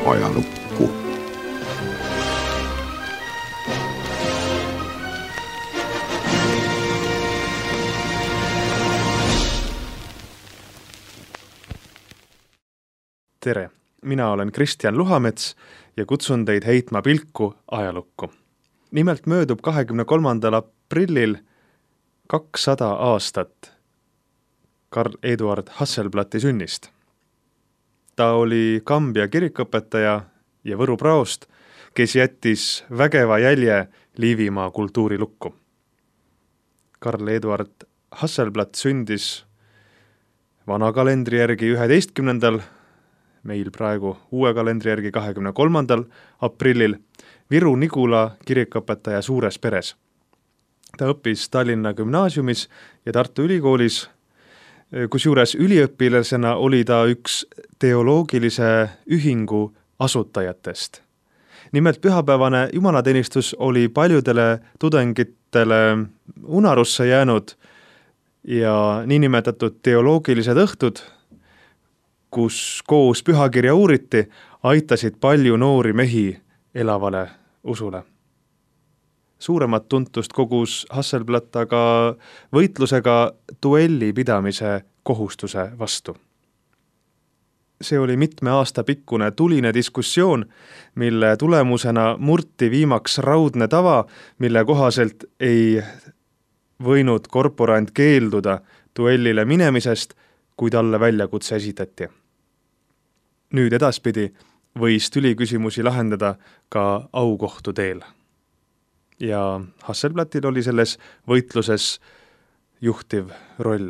ajalukku. Tere, mina olen Kristjan Luhamets ja kutsun teid heitma pilku ajalukku. Nimelt möödub 23. aprillil 200 aastat Karl Eduard Hasselblati sünnist. Ta oli Kambja kirikuõpetaja ja Võru praost, kes jättis vägeva jälje Liivimaa kultuurilukku. Karl Eduard Hasselblat sündis vana kalendri järgi 11. meil praegu uue kalendri järgi 23. aprillil Viru-Nigula kirikuõpetaja suures peres. Ta õppis Tallinna gümnaasiumis ja Tartu ülikoolis, kusjuures üliõpilasena oli ta üks teoloogilise ühingu asutajatest. Nimelt pühapäevane jumalateenistus oli paljudele tudengitele unarusse jäänud ja niinimetatud teoloogilised õhtud, kus koos pühakirja uuriti, aitasid palju noori mehi elavale usule. Suuremat tuntust kogus Hasselblat aga võitlusega duelli pidamise kohustuse vastu. See oli mitme aasta pikkune tuline diskussioon, mille tulemusena murti viimaks raudne tava, mille kohaselt ei võinud korporant keelduda duellile minemisest, kui talle väljakutse esitati. Nüüd edaspidi võis tüliküsimusi lahendada ka aukohtu teel. Ja Hasselblatil oli selles võitluses juhtiv roll.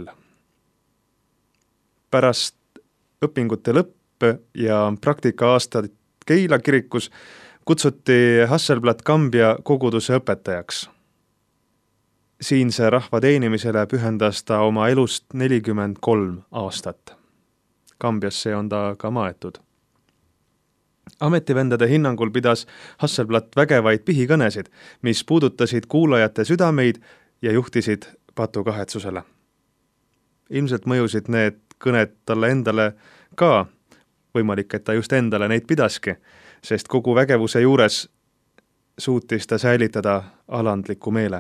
Pärast õpingute lõppe ja praktika-aastat Keila kirikus kutsuti Hasselblat Kambja koguduse õpetajaks. Siinse rahva teenimisele pühendas ta oma elust 43 aastat. Kambjasse on ta ka maetud. Ametivendade hinnangul pidas Hasselblat vägevaid pihikõnesid, mis puudutasid kuulajate südameid ja juhtisid patukahetsusele. Ilmselt mõjusid need kõned talle endale ka, võimalik, et ta just endale neid pidaski, sest kogu vägevuse juures suutis ta säilitada alandliku meele.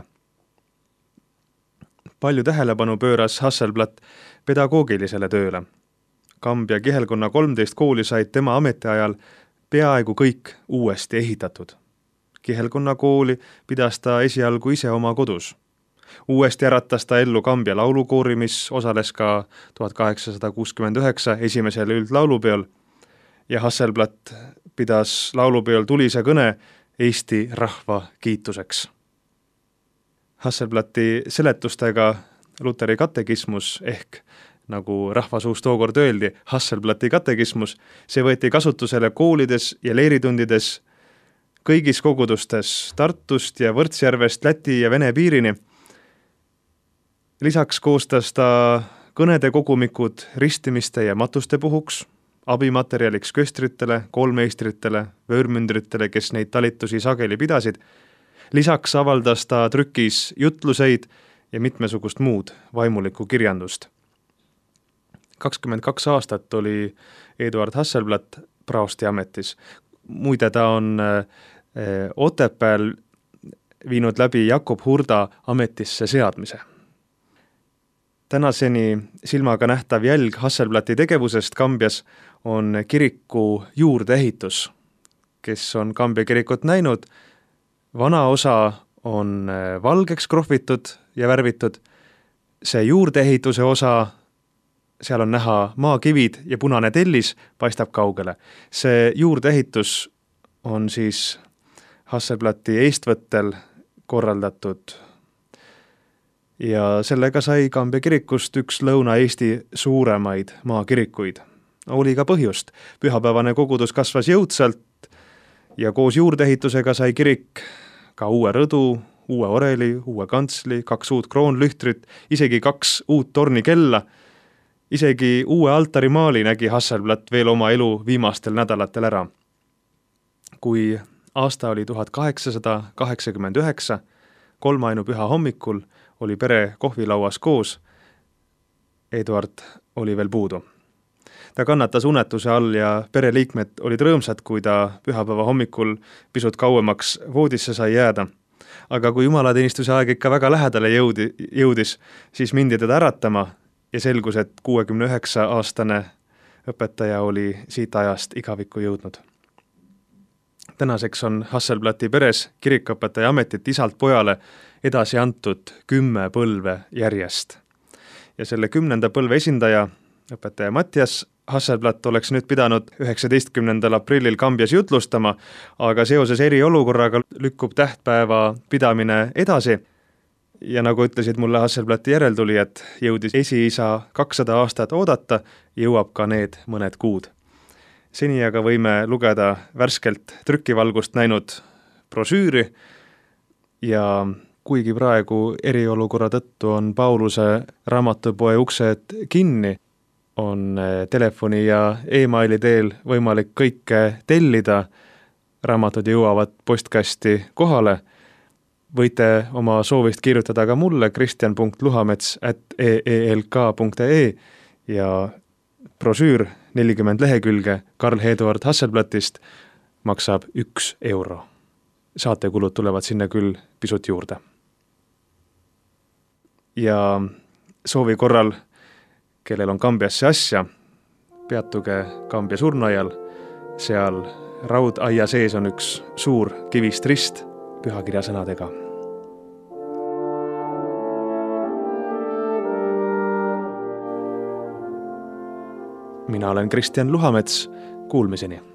Palju tähelepanu pööras Hasselblat pedagoogilisele tööle. Kambja kihelkonna 13 kooli said tema ametiajal peaaegu kõik uuesti ehitatud. Kihelkonna kooli pidas ta esialgu ise oma kodus. Uuesti äratas ta ellu Kambja laulukoori, mis osales ka 1869 esimesel üldlaulupeol ja Hasselblat pidas laulupeol tulise kõne Eesti rahva kiituseks. Hasselblati seletustega Luteri katekismus ehk nagu rahvasuus tookord öeldi, Hasselblati katekismus, see võeti kasutusele koolides ja leeritundides kõigis kogudustes Tartust ja Võrtsjärvest Läti ja Vene piirini. Lisaks koostas ta kõnede kogumikud ristimiste ja matuste puhuks, abimaterjaliks köstritele, koolmeistritele, vöörmündritele, kes neid talitusi sageli pidasid. Lisaks avaldas ta trükis jutluseid ja mitmesugust muud vaimulikku kirjandust. 22 aastat oli Eduard Hasselblat praosti ametis. Muide, ta on Otepääl viinud läbi Jakob Hurda ametisse seadmise. Tänaseni silmaga nähtav jälg Hasselblati tegevusest Kambjas on kiriku juurdeehitus. Kes on Kambja kirikut näinud, vana osa on valgeks krohvitud ja värvitud. See juurdeehituse osa, seal on näha maakivid ja punane tellis paistab kaugele. See juurdeehitus on siis Hasselblati eestvõttel korraldatud ja sellega sai Kambja kirikust üks Lõuna-Eesti suuremaid maakirikuid. Oli ka põhjust. Pühapäevane kogudus kasvas jõudsalt ja koos juurdeehitusega sai kirik ka uue rõdu, uue oreli, uue kantsli, 2 uut kroonlühtrit, isegi 2 uut tornikella. Isegi uue altarimaali nägi Hasselblat veel oma elu viimastel nädalatel ära. Kui aasta oli 1889, kolmainupüha hommikul oli pere kohvilauas koos, Eduard oli veel puudu. Ta kannatas unetuse all ja pereliikmed olid rõõmsad, kui ta pühapäeva hommikul pisut kauemaks voodisse sai jääda. Aga kui jumalateenistuse aeg ikka väga lähedale jõudis, siis mindi teda äratama ja selgus, et 69-aastane õpetaja oli siit ajast igavikku jõudnud. Tänaseks on Hasselblatti peres kirikuõpetaja ametit isalt pojale edasi antud 10 põlve järjest. Ja selle 10. põlve esindaja, õpetaja Mattias Hasselblatt oleks nüüd pidanud 19. aprillil Kambjas jutlustama, aga seoses eriolukorraga lükkub tähtpäeva pidamine edasi. Ja nagu ütlesid mulle Hasselblatti järeltulijad, jõudis esiisa 200 aastat oodata, jõuab ka need mõned kuud. Seni aga võime lugeda värskelt trükivalgust näinud brosüüri ja kuigi praegu eriolukorra tõttu on Pauluse raamatupoe uksed kinni, on telefoni ja e-maili teel võimalik kõike tellida, raamatud jõuavad postkasti kohale. Võite oma soovist kirjutada ka mulle kristjan.luhamets@eelk.ee ja brosüür 40 lehekülge Karl Eduard Hasselblattist maksab 1 euro. Saatekulud tulevad sinna küll pisut juurde. Ja soovi korral, kellel on Kambjasse asja, peatuge Kambja surnuaial. Seal raudaia sees on üks suur kivist rist pühakirja sõnadega. Mina olen Kristjan Luhamets, kuulmiseni!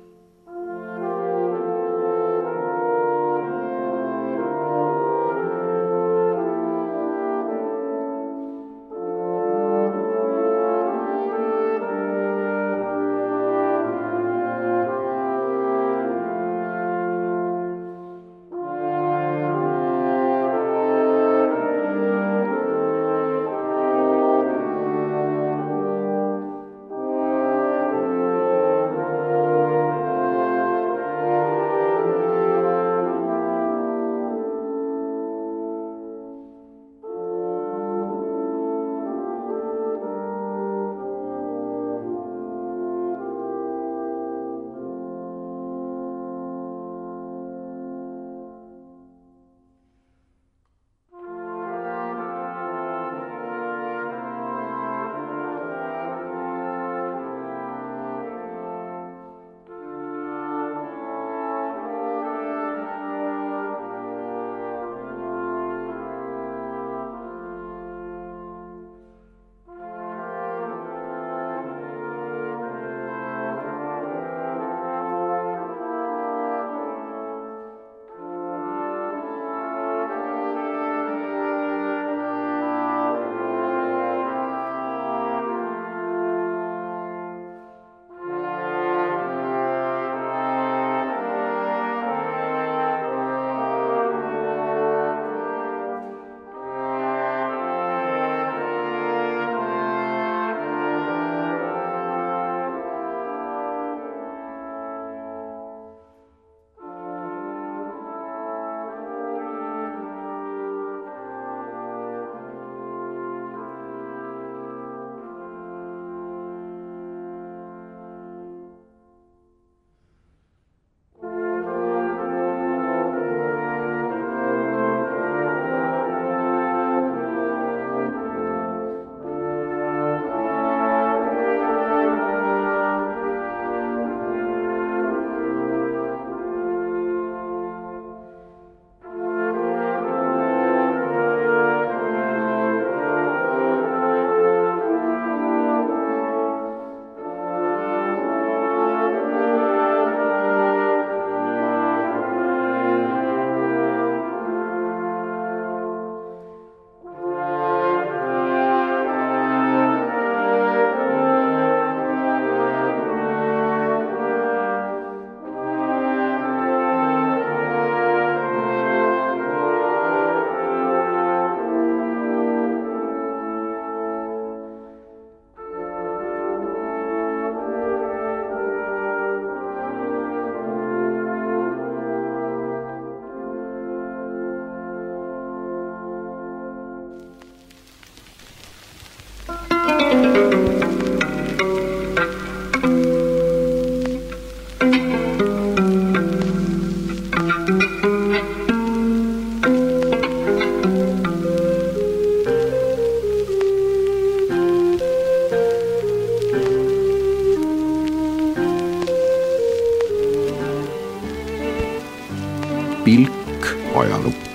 ajalugu.